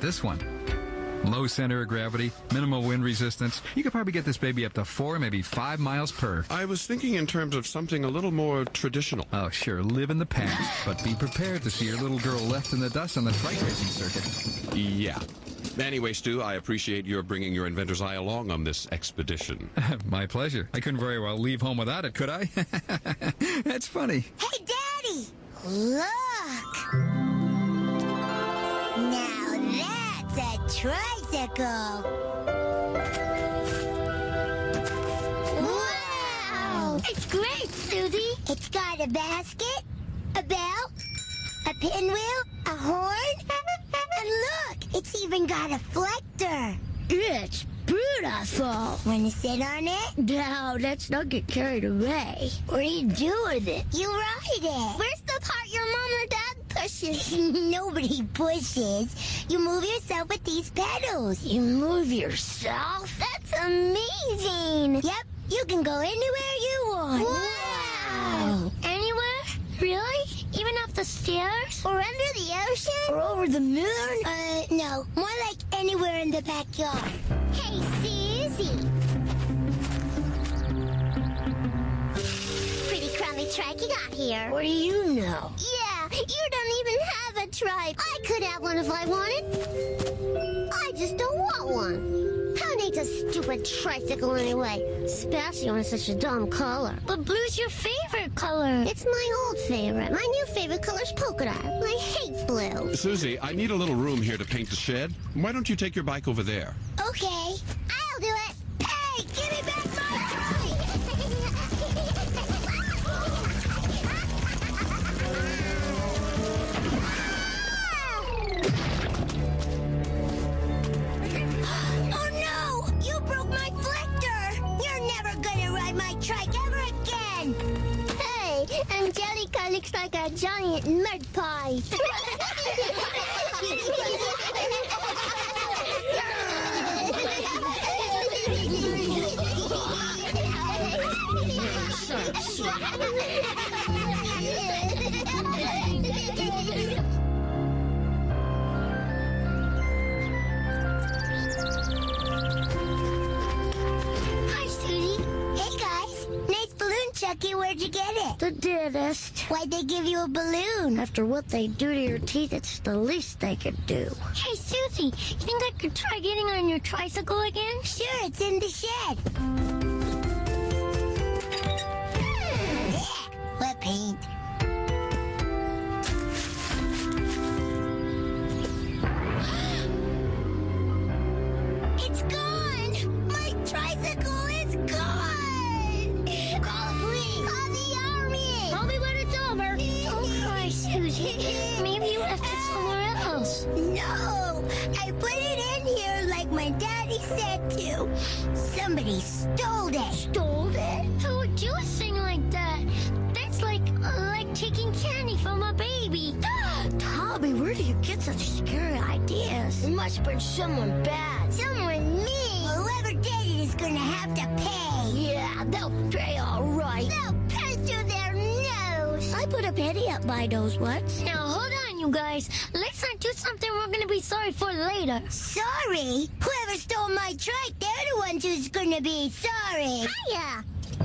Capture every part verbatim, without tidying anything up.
this one. Low center of gravity, minimal wind resistance. You could probably get this baby up to four, maybe five miles per. I was thinking in terms of something a little more traditional. Oh, sure, live in the past, but be prepared to see your little girl left in the dust on the trike racing circuit. Yeah. Anyway, Stu, I appreciate your bringing your inventor's eye along on this expedition. My pleasure. I couldn't very well leave home without it, could I? That's funny. Hey, Daddy! Look! Now that's a tricycle! Wow! It's great, Susie! It's got a basket, a bell, a pinwheel, a horn, and look! It's even got a reflector! It's beautiful! Want to sit on it? No, let's not get carried away. What do you do with it? You ride it! Where's the part your mom or dad pushes? Nobody pushes. You move yourself with these pedals. You move yourself? That's amazing! Yep, you can go anywhere you want. Wow! Anywhere? Really? Even up the stairs? Or under the ocean? Or over the moon? Uh, no. More like anywhere in the backyard. Hey, Susie! Pretty crummy trike you got here. What do you know? Yeah, you don't even have a trike. I could have one if I wanted. I just don't want one. Who needs a stupid tricycle anyway? Especially when it's such a dumb color. But blue's your favorite color. It's my old favorite. My new favorite color's polka dot. I hate blue. Susie, I need a little room here to paint the shed. Why don't you take your bike over there? Okay. I'll do it. Hey, give me back my Oh no! You broke my reflector! You're never gonna ride my trike ever again! Hey, Angelica looks like a giant mud pie. Hi, Susie. Hey, guys. Nice balloon, Chucky. Where'd you get it? The dentist. Why'd they give you a balloon? After what they do to your teeth, it's the least they could do. Hey, Susie, you think I could try getting on your tricycle again? Sure, it's in the shed. Yeah, wet paint. It's gone! My tricycle is gone! Call the police! Call the army! Tell me when it's over. Don't cry, Susie. Maybe you left it somewhere else. No! I put it in here like my daddy said to. Somebody stole it. Stole it? Who would do a thing like that? That's like, uh, like taking candy from a baby. Tommy, where do you get such scary ideas? It must have been someone bad. Someone mean. Whoever did it is gonna have to pay. Yeah, they'll pay all right. They'll pay through their nose. I put a penny up my nose once. Now, hold on, you guys. Let's not do something we're gonna be sorry for later. Sorry? Whoever stole my trike, they're the ones who's gonna be sorry. Hiya!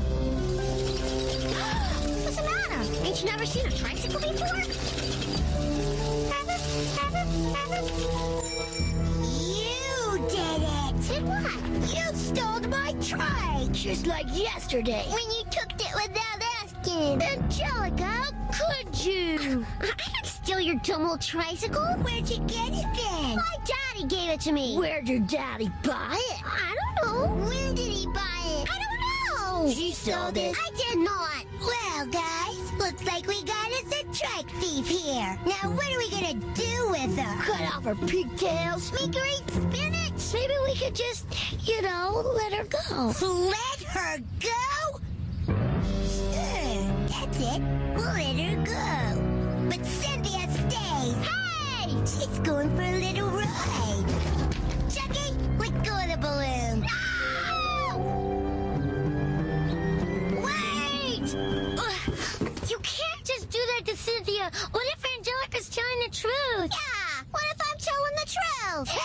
What's the matter? Ain't you never seen a tricycle before? You did it. Did what? You stole my trike. Just like yesterday. When you took it without asking. Angelica, how could you? I didn't steal your dumb old tricycle. Where'd you get it then? My daddy gave it to me. Where'd your daddy buy it? I don't know. When did he buy it? I don't know. She sold it. I did not. Well, guys, looks like we got us a trike thief here. Now, what are we gonna do with her? Cut off her pigtails. Make her eat spinach. Maybe we could just, you know, let her go. Let her go? Sure, that's it. We'll let her go. But Cynthia stays. Hey! She's going for a little ride. Chucky, let go of the balloon. No! Wait! Ugh, you can't just do that to Cynthia. What if Angelica's telling the truth? Yeah, what if I'm telling the truth?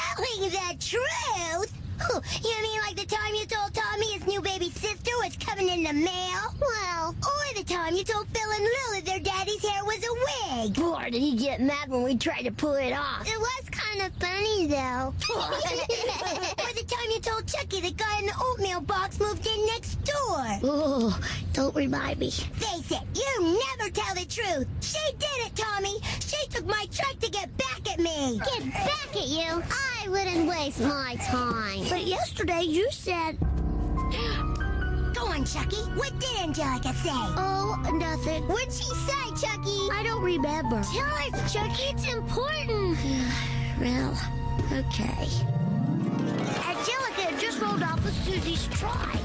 big. Boy, did he get mad when we tried to pull it off. It was kind of funny, though. Or the time you told Chucky the guy in the oatmeal box moved in next door. Oh, don't remind me. Face it, you never tell the truth. She did it, Tommy. She took my trike to get back at me. Get back at you? I wouldn't waste my time. But yesterday you said... Go on, Chucky. What did Angelica say? Oh, nothing. What'd she say, Chucky? I don't remember. Tell us, Chucky. It's important. Well, okay. Angelica just rolled off of Susie's trike.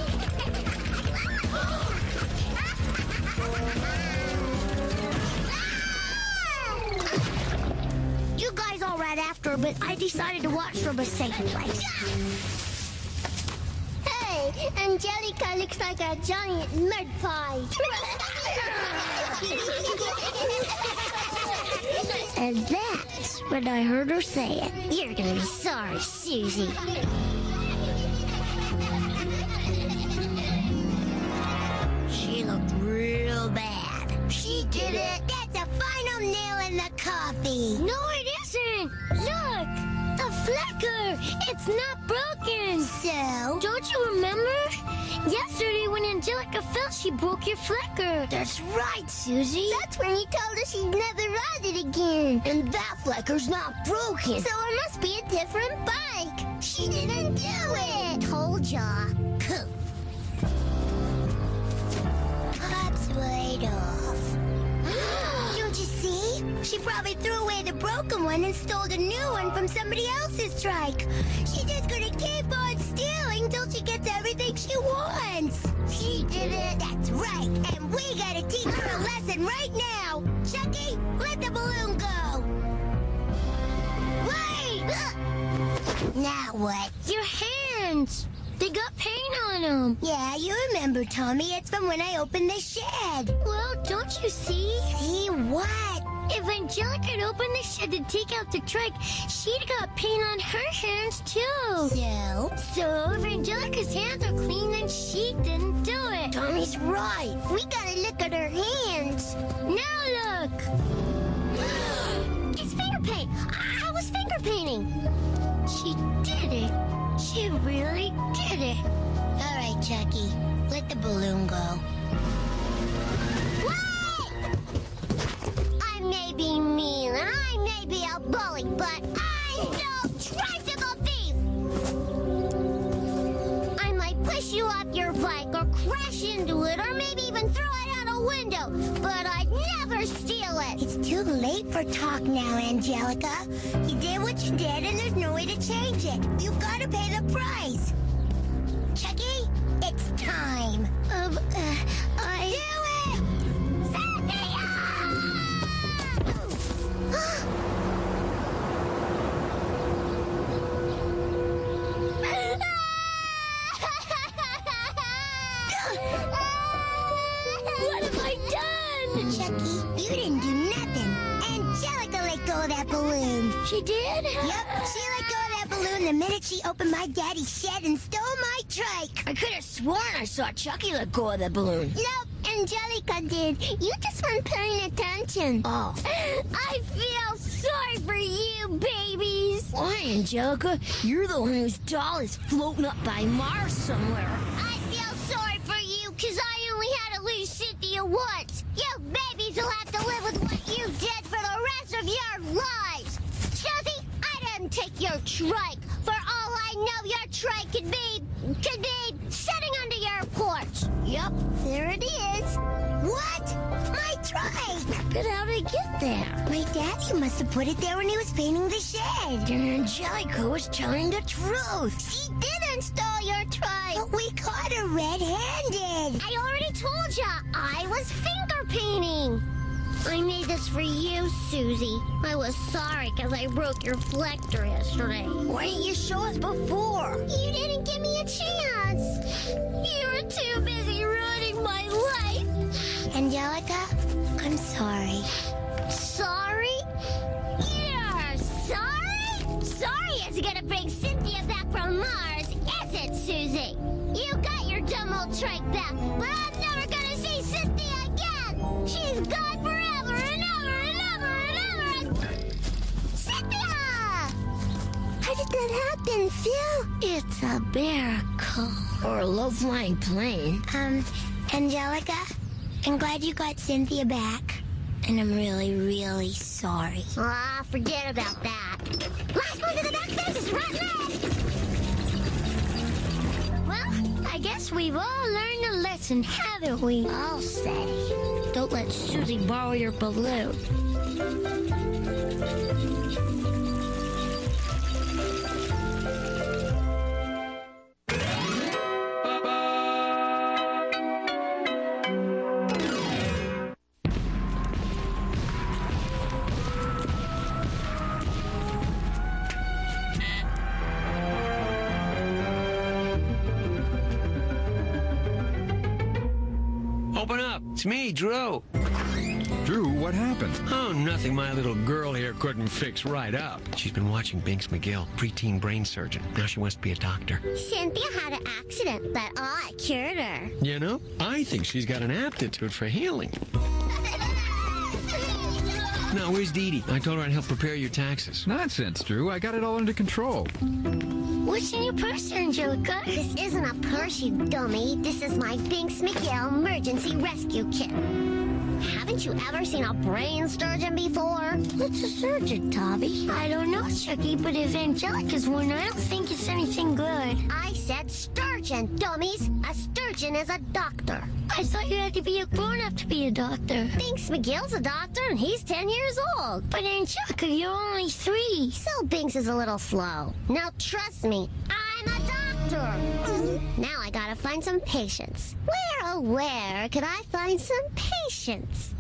You guys all ran after her, but I decided to watch from a safe place. Hey, Angelica looks like a giant mud pie. And that's when I heard her say it. You're gonna be sorry, Susie. She looked real bad. She did it. That's a final nail in the coffee. No, it isn't. Look, the flicker. It's not broken. So? Don't you remember? Yesterday when Angelica fell, she broke your flicker. That's right, Susie. That's when you told her she'd never ride it again. And that flicker's not broken. So it must be a different bike. She didn't do it. Told ya. Pops right off. Don't you see? She probably threw away the broken one and stole a new one from somebody else's trike. She's just gonna keep on stealing till she gets everything she wants. She did it. That's right. And we gotta teach her a lesson right now. Chucky, let the balloon go. Wait! Now what? Your hands. They got paint on them. Yeah, you remember, Tommy. It's from when I opened the shed. Well, don't you see? See what? If Angelica had opened the shed to take out the trike, she'd got paint on her hands, too. So? So, if Angelica's hands are clean, then she didn't do it. Tommy's right. We gotta look at her hands. Now look. It's finger paint. I was finger painting. She did it. She really did it. All right, Chucky. Let the balloon go. I may be mean and I may be a bully, but I'm no tricycle thief! I might push you off your bike or crash into it or maybe even throw it out a window, but I'd never steal it. It's too late for talk now, Angelica. You did what you did and there's no way to change it. You've got to pay the price. Chucky, it's time. Um, uh, I... Do it! Cynthia! What have I done? Chucky, you didn't do nothing. Angelica let go of that balloon. She did? Yep, she let go of that balloon the minute she opened my daddy's shed and stole my trike. I could have sworn I saw Chucky let go of the balloon. Nope, Angelica did. You just weren't paying attention. Oh. I feel sorry for you, babies. Why, Angelica? You're the one whose doll is floating up by Mars somewhere. I feel sorry for you because I only had to lose Cynthia once. You babies will have to live with what you did for the rest of your lives. Susie, I didn't take your trike. For all I know, your trike could be, could be sitting under your porch. Yep, there it is. What? My trike! But how did it get there? My daddy must have put it there when he was painting the shed. Then Angelica was telling the truth. She didn't steal your trike. But we caught her red-handed. I already told ya, I was finger painting. I made this for you, Susie. I was sorry because I broke your reflector yesterday. Why didn't you show us before? You didn't give me a chance. You were too busy ruining my life. Angelica, I'm sorry. Sorry? You're sorry? Sorry is gonna bring Cynthia back from Mars, is it, Susie? You got your dumb old trike back, but I'm never gonna see Cynthia again. She's gone forever and ever and ever. it happen, Phil? It's a miracle. Or a low-flying plane. Um, Angelica, I'm glad you got Cynthia back. And I'm really, really sorry. Ah, forget about that. Last one to the back fence is rotten egg! Well, I guess we've all learned a lesson, haven't we? I'll say. Don't let Susie borrow your balloon. Open up. It's me, Drew. Drew, what happened? Oh, nothing my little girl here couldn't fix right up. She's been watching Binks McGill, preteen brain surgeon. Now she wants to be a doctor. Cynthia had an accident, but I cured her. You know, I think she's got an aptitude for healing. Now, where's Dee Dee? I told her I'd help prepare your taxes. Nonsense, Drew. I got it all under control. What's in your purse, Angelica? This isn't a purse, you dummy. This is my Binks McGill emergency rescue kit. Haven't you ever seen a brain surgeon before? What's a surgeon, Tommy? I don't know, Chucky, but if Angelica's one, I don't think it's anything good. I said sturgeon, dummies. A sturgeon is a doctor. I thought you had to be a grown-up to be a doctor. Binks McGill's a doctor, and he's ten years old. But Angelica, you're only three. So Binks is a little slow. Now trust me, I'm a doctor. Now I gotta find some patients. Where, oh where could I find some patients?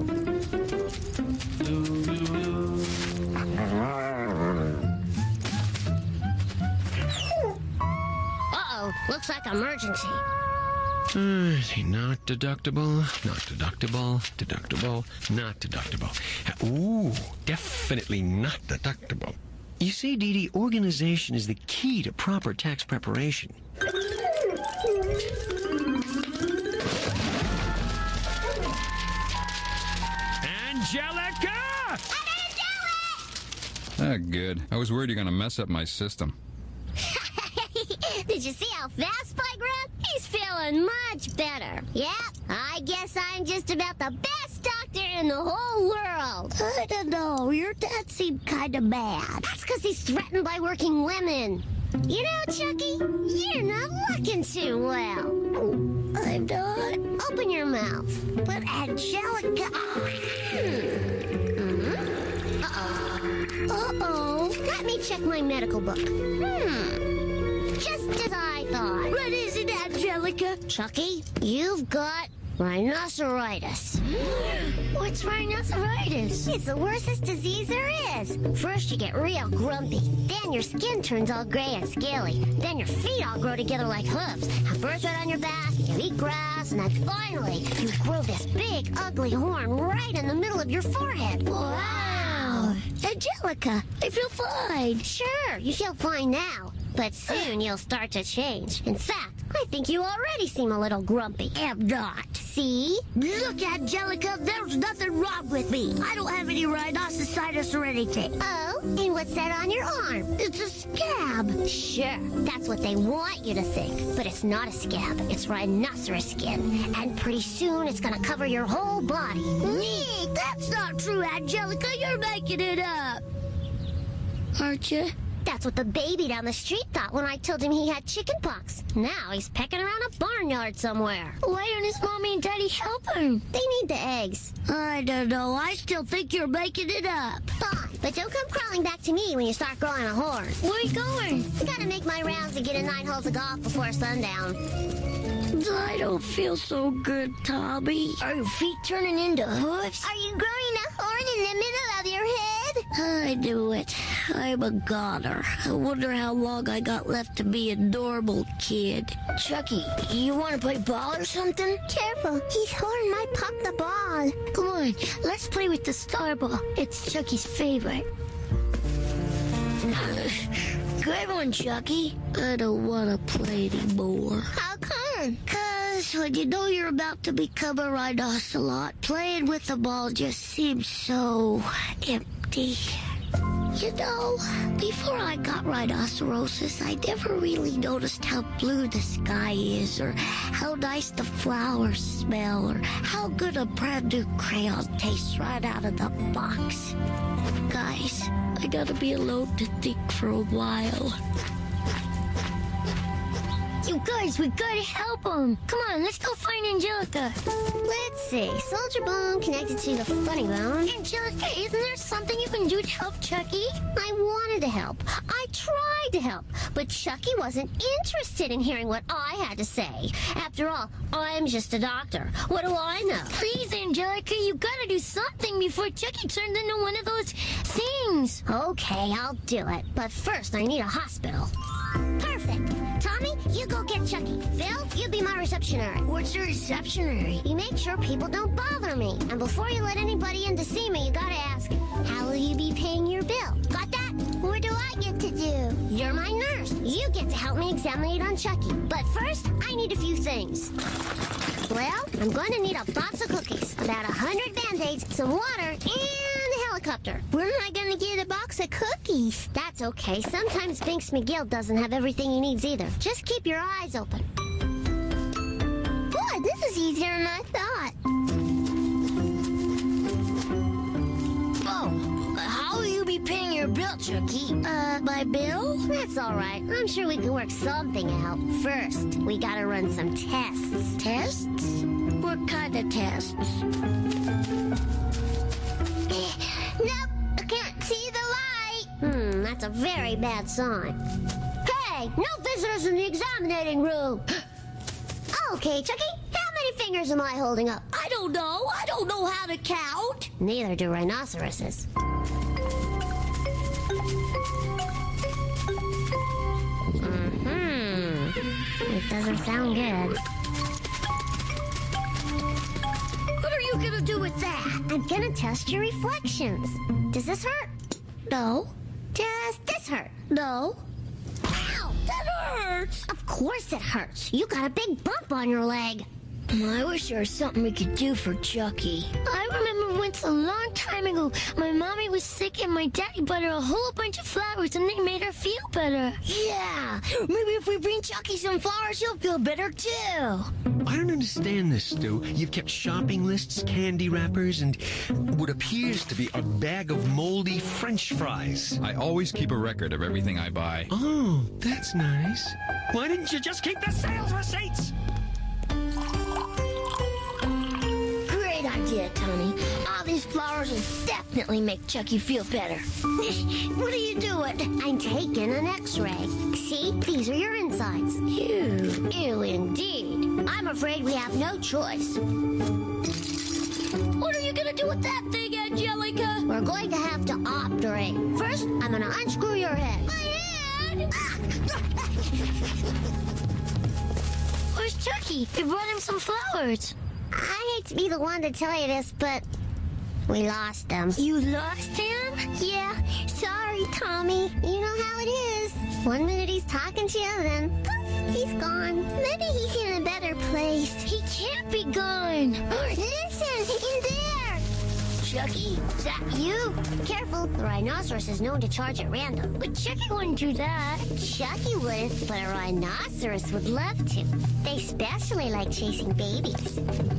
Uh-oh, looks like emergency. Uh, not deductible, not deductible, deductible, not deductible. Ooh, definitely not deductible. You see, Dee Dee, organization is the key to proper tax preparation. Angelica! Ah, good. I was worried you're going to mess up my system. Did you see how fast Spike ran? He's feeling much better. Yep, I guess I'm just about the best doctor in the whole world. I don't know. Your dad seemed kind of mad. That's because he's threatened by working women. You know, Chucky, you're not looking too well. I'm not. Open your mouth. But Angelica... Mm-hmm. Uh-oh. Uh-oh. Let me check my medical book. Hmm. Just as I thought. What is it, Angelica? Chucky, you've got rhinoceros. What's rhinoceros? It's the worstest disease there is. First you get real grumpy. Then your skin turns all gray and scaly. Then your feet all grow together like hooves. Have birthright on your back. You eat grass. And then finally, you grow this big, ugly horn right in the middle of your forehead. Wow. Angelica, I feel fine. Sure, you feel fine now. But soon you'll start to change. In fact, I think you already seem a little grumpy. Am not. See? Look, Angelica, there's nothing wrong with me. I don't have any rhinosinusitis or anything. Oh? And what's that on your arm? It's a scab. Sure, that's what they want you to think. But it's not a scab. It's rhinoceros skin. And pretty soon it's gonna cover your whole body. Neat! That's not true, Angelica. You're making it up. Aren't you? That's what the baby down the street thought when I told him he had chicken pox. Now he's pecking around a barnyard somewhere. Why don't his mommy and daddy help him? They need the eggs. I don't know. I still think you're making it up. Fine, but don't come crawling back to me when you start growing a horn. Where are you going? I gotta make my rounds to get in nine holes of golf before sundown. I don't feel so good, Tommy. Are your feet turning into hoofs? Are you growing a horn in the middle of your head? I knew it. I'm a goner. I wonder how long I got left to be a normal kid. Chucky, you want to play ball or something? Careful, his horn might pop the ball. Come on, let's play with the star ball. It's Chucky's favorite. Good one, Chucky. I don't want to play anymore. How come? Because when you know you're about to become a rhinoceros, playing with the ball just seems so empty. You know, before I got rhinocerosis, I never really noticed how blue the sky is, or how nice the flowers smell, or how good a brand new crayon tastes right out of the box. Guys, I gotta be alone to think for a while. You guys, we gotta help him. Come on, let's go find Angelica. Let's see. Soldier bone connected to the funny bone. Angelica, isn't there something you can do to help Chucky? I wanted to help. I tried to help. But Chucky wasn't interested in hearing what I had to say. After all, I'm just a doctor. What do I know? Please, Angelica, you gotta do something before Chucky turns into one of those things. Okay, I'll do it. But first, I need a hospital. Perfect. Tommy, you go get Chucky. Phil, you be my receptionary. What's a receptionary? You make sure people don't bother me. And before you let anybody in to see me, you gotta ask, how will you be paying your bill? Got that? What do I get to do? You're my nurse. You get to help me examine on Chucky. But first, I need a few things. Well, I'm going to need a box of cookies, about a hundred Band-Aids, some water, and a helicopter. Where am I going to get a box of cookies? That's okay. Sometimes Binks McGill doesn't have everything he needs either. Just keep your eyes open. Boy, this is easier than I thought. Oh, how will you be paying your bill, Chucky? Uh, my bill? That's all right. I'm sure we can work something out. First, we gotta run some tests. Tests? What kind of tests? Nope, I can't see the light. Hmm, that's a very bad sign. Hey, no visitors in the examining room. Okay, Chucky, how many fingers am I holding up? I don't know. I don't know how to count. Neither do rhinoceroses. Mm-hmm. It doesn't sound good. What are you gonna do with that? I'm gonna test your reflections. Does this hurt? No. Does this hurt? No. Ow! That hurts! Of course it hurts. You got a big bump on your leg. I wish there was something we could do for Chucky. I remember once a long time ago, my mommy was sick and my daddy bought her a whole bunch of flowers and they made her feel better. Yeah, maybe if we bring Chucky some flowers, he'll feel better too. I don't understand this, Stu. You've kept shopping lists, candy wrappers, and what appears to be a bag of moldy French fries. I always keep a record of everything I buy. Oh, that's nice. Why didn't you just keep the sales receipts? Great idea, Tony. All these flowers will definitely make Chucky feel better. What are you doing? I'm taking an x-ray. See? These are your insides. Ew. Ew, indeed. I'm afraid we have no choice. What are you gonna do with that thing, Angelica? We're going to have to operate. First, I'm gonna unscrew your head. My head! Where's Chucky? We brought him some flowers. I hate to be the one to tell you this, but we lost them. You lost him? Yeah, sorry, Tommy. You know how it is. One minute he's talking to you, then poof, he's gone. Maybe he's in a better place. He can't be gone. Listen, in there. Chucky, is that you? Careful, the rhinoceros is known to charge at random. But Chucky wouldn't do that. Chucky wouldn't, but a rhinoceros would love to. They especially like chasing babies.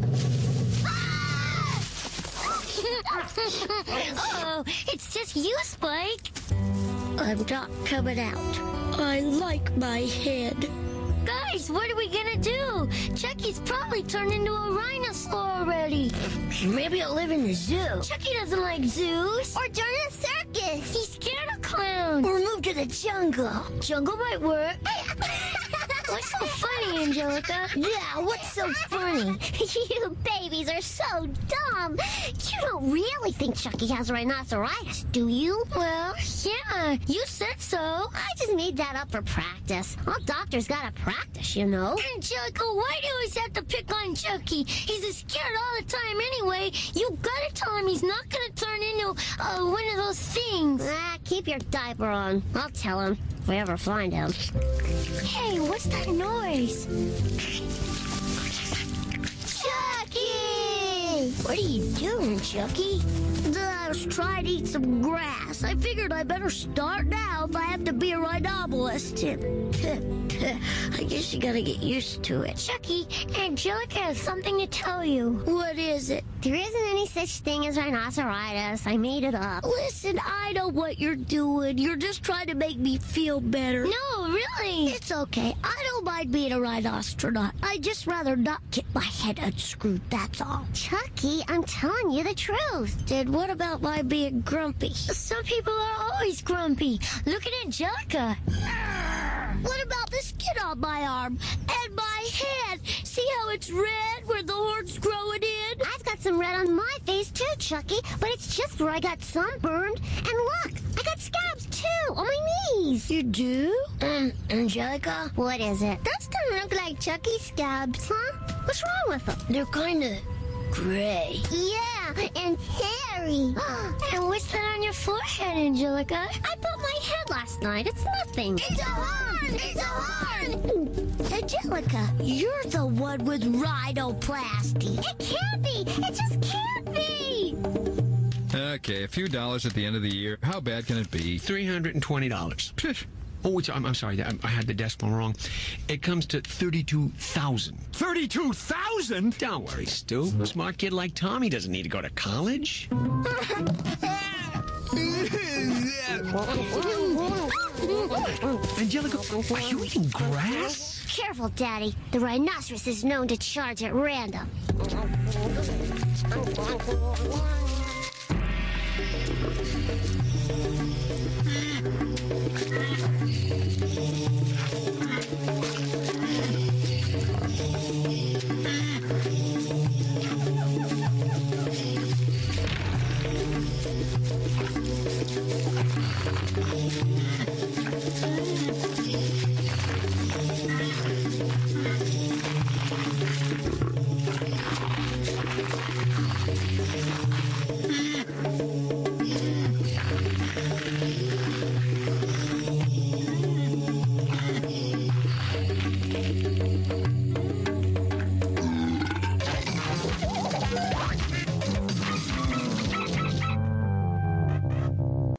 Uh-oh, it's just you, Spike. I'm not coming out. I like my head. Guys, what are we gonna do? Chucky's probably turned into a rhinosaur already. Maybe he'll live in the zoo. Chucky doesn't like zoos. Or join a circus. He's scared of clowns. Or move to the jungle. Jungle might work. What's so funny, Angelica? Yeah, what's so funny? You babies are so dumb. You don't really think Chucky has rhinoceros, do you? Well, yeah, you said so. I just made that up for practice. All doctors gotta practice, you know. Angelica, why do you always have to pick on Chucky? He's scared all the time anyway. You gotta tell him he's not gonna turn into uh, one of those things. Ah, keep your diaper on. I'll tell him if we ever find him. Hey, what's that noise? Chucky! What are you doing, Chucky? The just tried to eat some grass. I figured I better start now if I have to be a rhinobolist. I guess you gotta get used to it. Chucky, Angelica has something to tell you. What is it? There isn't any such thing as rhinoceritis. I made it up. Listen, I know what you're doing. You're just trying to make me feel better. No, really. It's okay. I don't mind being a rhinoceros. I'd just rather not get my head unscrewed, that's all. Chucky, I'm telling you the truth. Dad, what about my being grumpy? Some people are always grumpy. Look at Angelica. What about the skin on my arm and my head? See how it's red where the horn's growing in? I've got some red on my face too, Chucky, but it's just where I got sunburned. And look, I got scabs too on my knees. You do? Um, Angelica? What is it? Those don't look like Chucky's scabs, huh? What's wrong with them? They're kind of gray. Yeah, and hairy. And what's that on your forehead, Angelica? I bumped my head last night. It's nothing. It's a horn! It's a horn! Angelica, You're the one with rhinoplasty. it can't be. It just can't be. Okay, a few dollars at the end of the year. How bad can it be? three hundred twenty dollars. Psh, Oh, it's, I'm, I'm sorry. I, I had the decimal wrong. It comes to thirty-two thousand. thirty-two thousand? Don't worry, Stu. A smart kid like Tommy doesn't need to go to college. Angelica, are you eating grass? Careful, Daddy. The rhinoceros is known to charge at random.